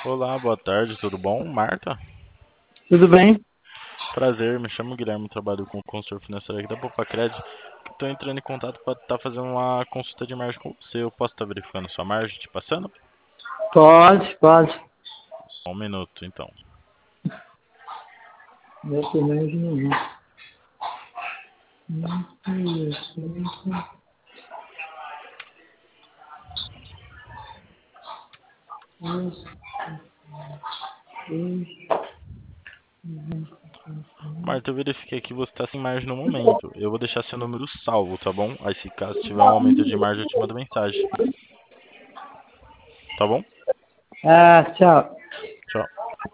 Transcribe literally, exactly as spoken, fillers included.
Olá, boa tarde, tudo bom? Marta? Tudo bem? Prazer, me chamo Guilherme, trabalho com consultor financeiro aqui da Popacred. Estou entrando em contato para estar fazendo uma consulta de margem com você. Eu posso estar verificando sua margem, te passando? Pode, pode. Um minuto, então. Meu primeiro de manhã. Marta, eu verifiquei que você está sem margem no momento. Eu vou deixar seu número salvo, tá bom? Aí, se caso tiver um aumento de margem, eu te mando mensagem. Tá bom? Ah, tchau. Tchau.